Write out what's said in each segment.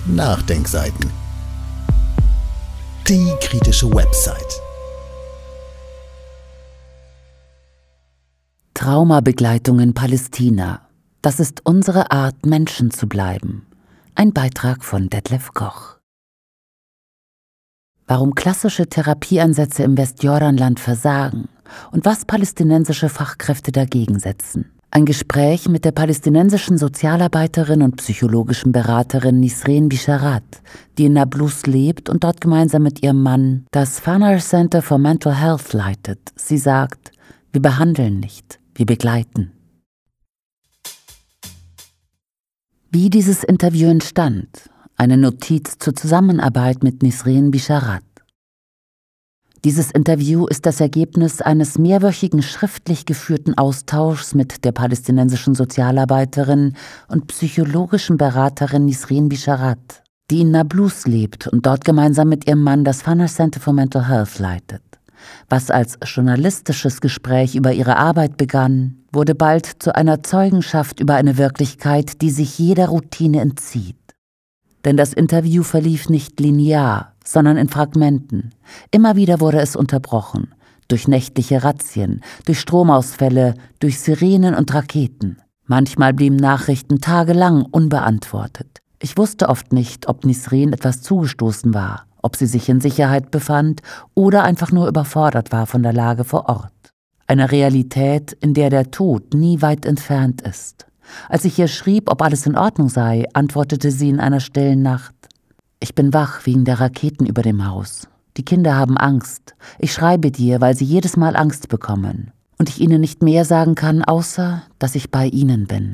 Nachdenkseiten. Die kritische Website. Traumabegleitung in Palästina. Das ist unsere Art, Menschen zu bleiben. Ein Beitrag von Detlef Koch. Warum klassische Therapieansätze im Westjordanland versagen und was palästinensische Fachkräfte dagegen setzen. Ein Gespräch mit der palästinensischen Sozialarbeiterin und psychologischen Beraterin Nisreen Bisharat, die in Nablus lebt und dort gemeinsam mit ihrem Mann das Fanar Center for Mental Health leitet. Sie sagt, wir behandeln nicht, wir begleiten. Wie dieses Interview entstand, eine Notiz zur Zusammenarbeit mit Nisreen Bisharat. Dieses Interview ist das Ergebnis eines mehrwöchigen schriftlich geführten Austauschs mit der palästinensischen Sozialarbeiterin und psychologischen Beraterin Nisreen Bisharat, die in Nablus lebt und dort gemeinsam mit ihrem Mann das Fanar Center for Mental Health leitet. Was als journalistisches Gespräch über ihre Arbeit begann, wurde bald zu einer Zeugenschaft über eine Wirklichkeit, die sich jeder Routine entzieht. Denn das Interview verlief nicht linear, sondern in Fragmenten. Immer wieder wurde es unterbrochen, durch nächtliche Razzien, durch Stromausfälle, durch Sirenen und Raketen. Manchmal blieben Nachrichten tagelang unbeantwortet. Ich wusste oft nicht, ob Nisreen etwas zugestoßen war, ob sie sich in Sicherheit befand oder einfach nur überfordert war von der Lage vor Ort. Eine Realität, in der der Tod nie weit entfernt ist. Als ich ihr schrieb, ob alles in Ordnung sei, antwortete sie in einer stillen Nacht: Ich bin wach wegen der Raketen über dem Haus. Die Kinder haben Angst. Ich schreibe dir, weil sie jedes Mal Angst bekommen. Und ich ihnen nicht mehr sagen kann, außer, dass ich bei ihnen bin.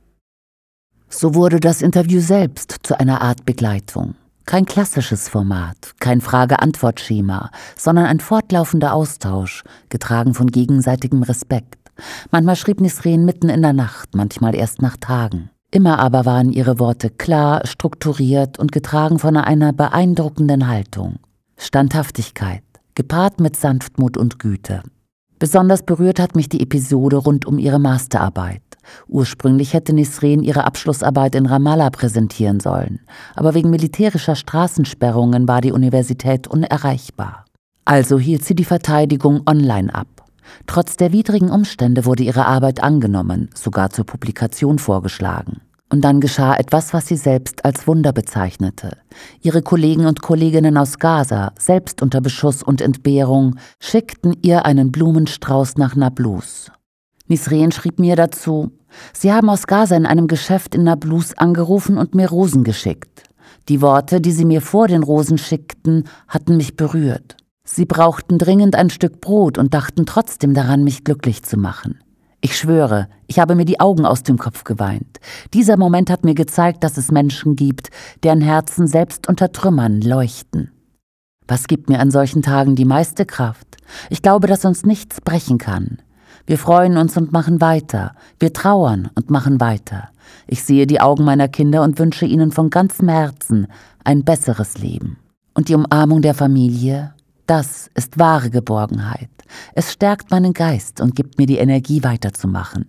So wurde das Interview selbst zu einer Art Begleitung. Kein klassisches Format, kein Frage-Antwort-Schema, sondern ein fortlaufender Austausch, getragen von gegenseitigem Respekt. Manchmal schrieb Nisreen mitten in der Nacht, manchmal erst nach Tagen. Immer aber waren ihre Worte klar, strukturiert und getragen von einer beeindruckenden Haltung. Standhaftigkeit, gepaart mit Sanftmut und Güte. Besonders berührt hat mich die Episode rund um ihre Masterarbeit. Ursprünglich hätte Nisreen ihre Abschlussarbeit in Ramallah präsentieren sollen, aber wegen militärischer Straßensperrungen war die Universität unerreichbar. Also hielt sie die Verteidigung online ab. Trotz der widrigen Umstände wurde ihre Arbeit angenommen, sogar zur Publikation vorgeschlagen. Und dann geschah etwas, was sie selbst als Wunder bezeichnete. Ihre Kollegen und Kolleginnen aus Gaza, selbst unter Beschuss und Entbehrung, schickten ihr einen Blumenstrauß nach Nablus. Nisreen schrieb mir dazu: Sie haben aus Gaza in einem Geschäft in Nablus angerufen und mir Rosen geschickt. Die Worte, die sie mir vor den Rosen schickten, hatten mich berührt. Sie brauchten dringend ein Stück Brot und dachten trotzdem daran, mich glücklich zu machen. Ich schwöre, ich habe mir die Augen aus dem Kopf geweint. Dieser Moment hat mir gezeigt, dass es Menschen gibt, deren Herzen selbst unter Trümmern leuchten. Was gibt mir an solchen Tagen die meiste Kraft? Ich glaube, dass uns nichts brechen kann. Wir freuen uns und machen weiter. Wir trauern und machen weiter. Ich sehe die Augen meiner Kinder und wünsche ihnen von ganzem Herzen ein besseres Leben. Und die Umarmung der Familie? Das ist wahre Geborgenheit. Es stärkt meinen Geist und gibt mir die Energie, weiterzumachen.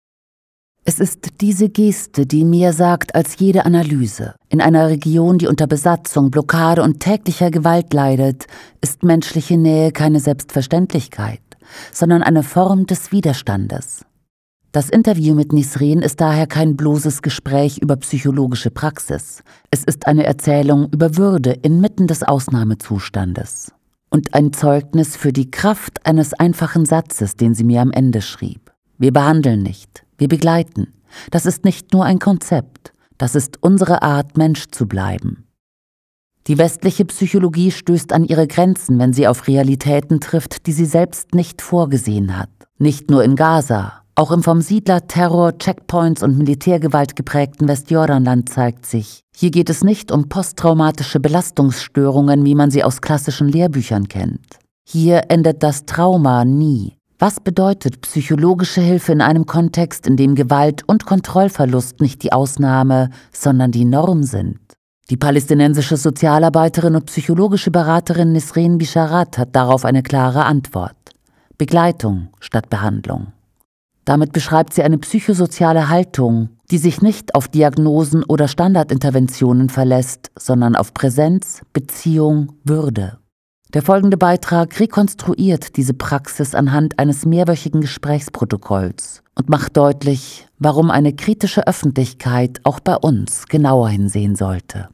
Es ist diese Geste, die mehr sagt als jede Analyse. In einer Region, die unter Besatzung, Blockade und täglicher Gewalt leidet, ist menschliche Nähe keine Selbstverständlichkeit, sondern eine Form des Widerstandes. Das Interview mit Nisreen ist daher kein bloßes Gespräch über psychologische Praxis. Es ist eine Erzählung über Würde inmitten des Ausnahmezustandes. Und ein Zeugnis für die Kraft eines einfachen Satzes, den sie mir am Ende schrieb. Wir behandeln nicht, wir begleiten. Das ist nicht nur ein Konzept, das ist unsere Art, Mensch zu bleiben. Die westliche Psychologie stößt an ihre Grenzen, wenn sie auf Realitäten trifft, die sie selbst nicht vorgesehen hat. Nicht nur in Gaza, auch im vom Siedler-Terror, Checkpoints und Militärgewalt geprägten Westjordanland zeigt sich, hier geht es nicht um posttraumatische Belastungsstörungen, wie man sie aus klassischen Lehrbüchern kennt. Hier endet das Trauma nie. Was bedeutet psychologische Hilfe in einem Kontext, in dem Gewalt und Kontrollverlust nicht die Ausnahme, sondern die Norm sind? Die palästinensische Sozialarbeiterin und psychologische Beraterin Nisreen Bisharat hat darauf eine klare Antwort. Begleitung statt Behandlung. Damit beschreibt sie eine psychosoziale Haltung, die sich nicht auf Diagnosen oder Standardinterventionen verlässt, sondern auf Präsenz, Beziehung, Würde. Der folgende Beitrag rekonstruiert diese Praxis anhand eines mehrwöchigen Gesprächsprotokolls und macht deutlich, warum eine kritische Öffentlichkeit auch bei uns genauer hinsehen sollte.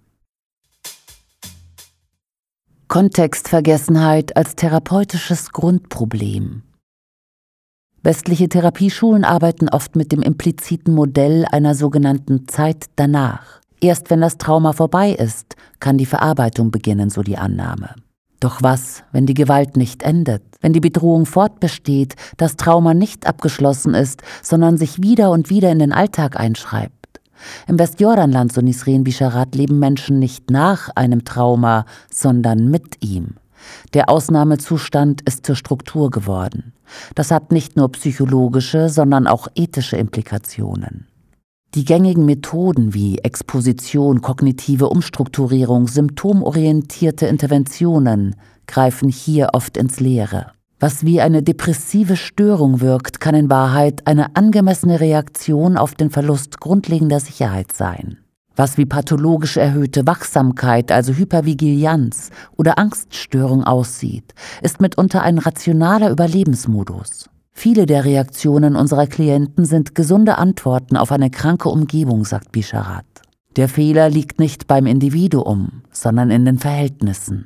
Kontextvergessenheit als therapeutisches Grundproblem. Westliche Therapieschulen arbeiten oft mit dem impliziten Modell einer sogenannten Zeit danach. Erst wenn das Trauma vorbei ist, kann die Verarbeitung beginnen, so die Annahme. Doch was, wenn die Gewalt nicht endet, wenn die Bedrohung fortbesteht, das Trauma nicht abgeschlossen ist, sondern sich wieder und wieder in den Alltag einschreibt? Im Westjordanland, so Nisreen Bisharat, leben Menschen nicht nach einem Trauma, sondern mit ihm. Der Ausnahmezustand ist zur Struktur geworden. Das hat nicht nur psychologische, sondern auch ethische Implikationen. Die gängigen Methoden wie Exposition, kognitive Umstrukturierung, symptomorientierte Interventionen greifen hier oft ins Leere. Was wie eine depressive Störung wirkt, kann in Wahrheit eine angemessene Reaktion auf den Verlust grundlegender Sicherheit sein. Was wie pathologisch erhöhte Wachsamkeit, also Hypervigilianz oder Angststörung aussieht, ist mitunter ein rationaler Überlebensmodus. Viele der Reaktionen unserer Klienten sind gesunde Antworten auf eine kranke Umgebung, sagt Bisharat. Der Fehler liegt nicht beim Individuum, sondern in den Verhältnissen.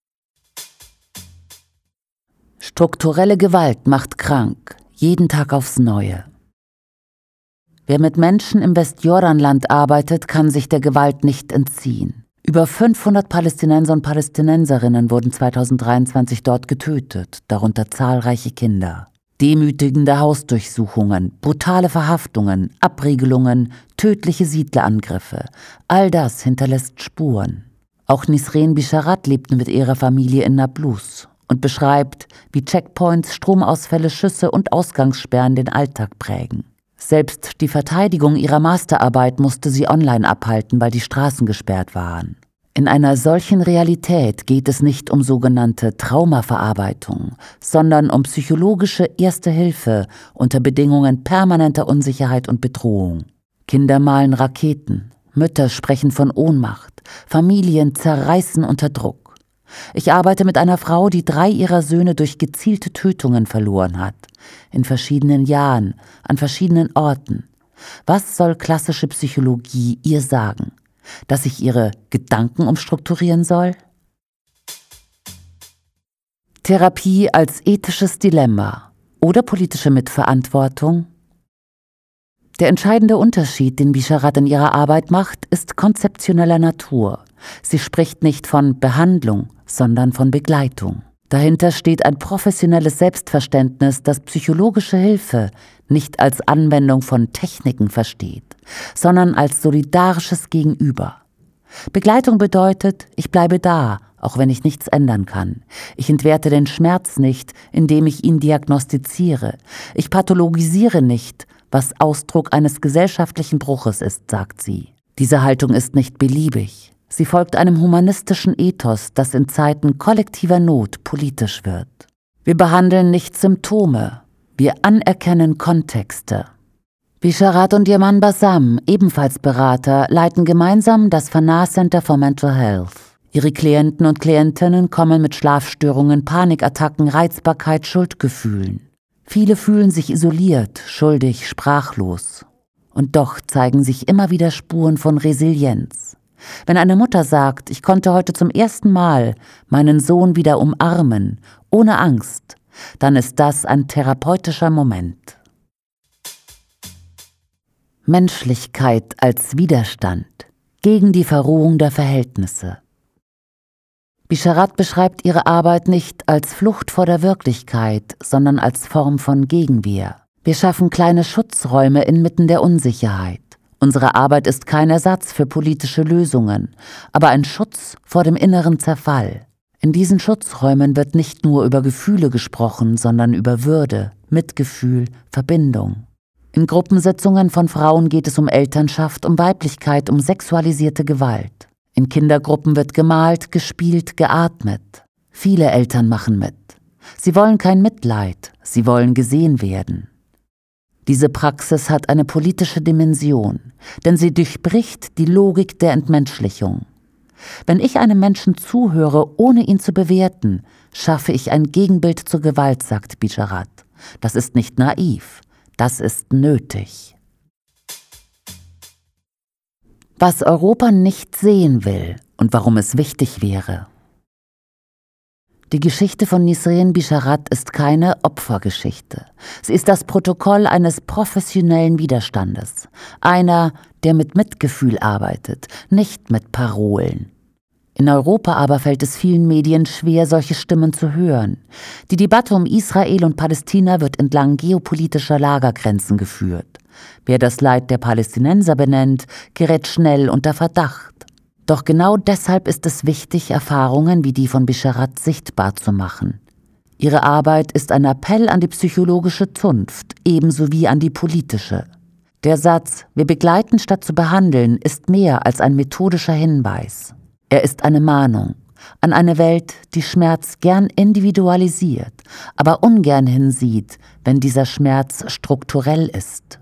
Strukturelle Gewalt macht krank, jeden Tag aufs Neue. Wer mit Menschen im Westjordanland arbeitet, kann sich der Gewalt nicht entziehen. Über 500 Palästinenser und Palästinenserinnen wurden 2023 dort getötet, darunter zahlreiche Kinder. Demütigende Hausdurchsuchungen, brutale Verhaftungen, Abriegelungen, tödliche Siedlerangriffe, all das hinterlässt Spuren. Auch Nisreen Bisharat lebt mit ihrer Familie in Nablus und beschreibt, wie Checkpoints, Stromausfälle, Schüsse und Ausgangssperren den Alltag prägen. Selbst die Verteidigung ihrer Masterarbeit musste sie online abhalten, weil die Straßen gesperrt waren. In einer solchen Realität geht es nicht um sogenannte Traumaverarbeitung, sondern um psychologische Erste Hilfe unter Bedingungen permanenter Unsicherheit und Bedrohung. Kinder malen Raketen, Mütter sprechen von Ohnmacht, Familien zerreißen unter Druck. Ich arbeite mit einer Frau, die 3 ihrer Söhne durch gezielte Tötungen verloren hat. In verschiedenen Jahren, an verschiedenen Orten. Was soll klassische Psychologie ihr sagen? Dass ich ihre Gedanken umstrukturieren soll? Therapie als ethisches Dilemma oder politische Mitverantwortung? Der entscheidende Unterschied, den Bisharat in ihrer Arbeit macht, ist konzeptioneller Natur. Sie spricht nicht von Behandlung, sondern von Begleitung. Dahinter steht ein professionelles Selbstverständnis, das psychologische Hilfe nicht als Anwendung von Techniken versteht, sondern als solidarisches Gegenüber. Begleitung bedeutet, ich bleibe da, auch wenn ich nichts ändern kann. Ich entwerte den Schmerz nicht, indem ich ihn diagnostiziere. Ich pathologisiere nicht, was Ausdruck eines gesellschaftlichen Bruches ist, sagt sie. Diese Haltung ist nicht beliebig. Sie folgt einem humanistischen Ethos, das in Zeiten kollektiver Not politisch wird. Wir behandeln nicht Symptome, wir anerkennen Kontexte. Bisharat und ihr Mann Bassam, ebenfalls Berater, leiten gemeinsam das Fanar Center for Mental Health. Ihre Klienten und Klientinnen kommen mit Schlafstörungen, Panikattacken, Reizbarkeit, Schuldgefühlen. Viele fühlen sich isoliert, schuldig, sprachlos. Und doch zeigen sich immer wieder Spuren von Resilienz. Wenn eine Mutter sagt, ich konnte heute zum ersten Mal meinen Sohn wieder umarmen, ohne Angst, dann ist das ein therapeutischer Moment. Menschlichkeit als Widerstand gegen die Verrohung der Verhältnisse. Bisharat beschreibt ihre Arbeit nicht als Flucht vor der Wirklichkeit, sondern als Form von Gegenwehr. Wir schaffen kleine Schutzräume inmitten der Unsicherheit. Unsere Arbeit ist kein Ersatz für politische Lösungen, aber ein Schutz vor dem inneren Zerfall. In diesen Schutzräumen wird nicht nur über Gefühle gesprochen, sondern über Würde, Mitgefühl, Verbindung. In Gruppensitzungen von Frauen geht es um Elternschaft, um Weiblichkeit, um sexualisierte Gewalt. In Kindergruppen wird gemalt, gespielt, geatmet. Viele Eltern machen mit. Sie wollen kein Mitleid, sie wollen gesehen werden. Diese Praxis hat eine politische Dimension, denn sie durchbricht die Logik der Entmenschlichung. Wenn ich einem Menschen zuhöre, ohne ihn zu bewerten, schaffe ich ein Gegenbild zur Gewalt, sagt Bicharat. Das ist nicht naiv, das ist nötig. Was Europa nicht sehen will und warum es wichtig wäre. Die Geschichte von Nisreen Bicharat ist keine Opfergeschichte. Sie ist das Protokoll eines professionellen Widerstandes. Einer, der mit Mitgefühl arbeitet, nicht mit Parolen. In Europa aber fällt es vielen Medien schwer, solche Stimmen zu hören. Die Debatte um Israel und Palästina wird entlang geopolitischer Lagergrenzen geführt. Wer das Leid der Palästinenser benennt, gerät schnell unter Verdacht. Doch genau deshalb ist es wichtig, Erfahrungen wie die von Bicharat sichtbar zu machen. Ihre Arbeit ist ein Appell an die psychologische Zunft, ebenso wie an die politische. Der Satz, wir begleiten statt zu behandeln, ist mehr als ein methodischer Hinweis. Er ist eine Mahnung an eine Welt, die Schmerz gern individualisiert, aber ungern hinsieht, wenn dieser Schmerz strukturell ist.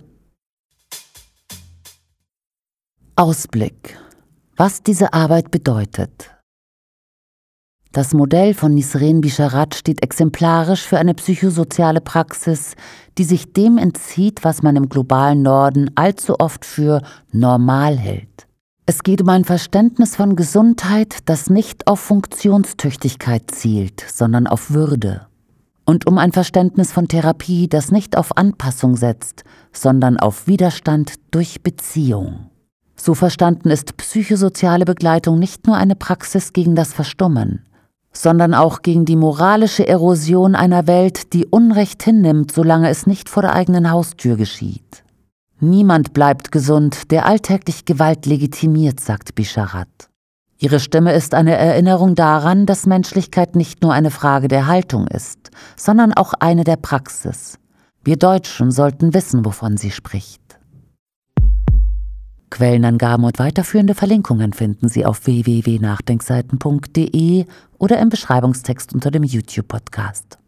Ausblick. Was diese Arbeit bedeutet. Das Modell von Nisreen Bicharat steht exemplarisch für eine psychosoziale Praxis, die sich dem entzieht, was man im globalen Norden allzu oft für normal hält. Es geht um ein Verständnis von Gesundheit, das nicht auf Funktionstüchtigkeit zielt, sondern auf Würde. Und um ein Verständnis von Therapie, das nicht auf Anpassung setzt, sondern auf Widerstand durch Beziehung. So verstanden ist psychosoziale Begleitung nicht nur eine Praxis gegen das Verstummen, sondern auch gegen die moralische Erosion einer Welt, die Unrecht hinnimmt, solange es nicht vor der eigenen Haustür geschieht. Niemand bleibt gesund, der alltäglich Gewalt legitimiert, sagt Bicharat. Ihre Stimme ist eine Erinnerung daran, dass Menschlichkeit nicht nur eine Frage der Haltung ist, sondern auch eine der Praxis. Wir Deutschen sollten wissen, wovon sie spricht. Quellenangaben und weiterführende Verlinkungen finden Sie auf www.nachdenkseiten.de oder im Beschreibungstext unter dem YouTube-Podcast.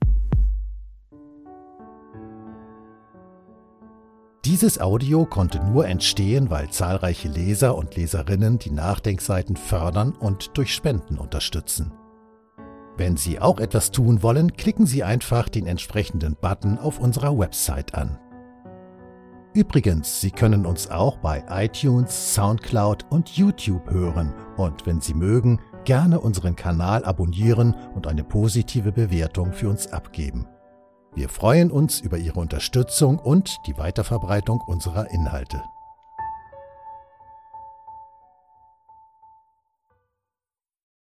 Dieses Audio konnte nur entstehen, weil zahlreiche Leser und Leserinnen die Nachdenkseiten fördern und durch Spenden unterstützen. Wenn Sie auch etwas tun wollen, klicken Sie einfach den entsprechenden Button auf unserer Website an. Übrigens, Sie können uns auch bei iTunes, Soundcloud und YouTube hören und wenn Sie mögen, gerne unseren Kanal abonnieren und eine positive Bewertung für uns abgeben. Wir freuen uns über Ihre Unterstützung und die Weiterverbreitung unserer Inhalte.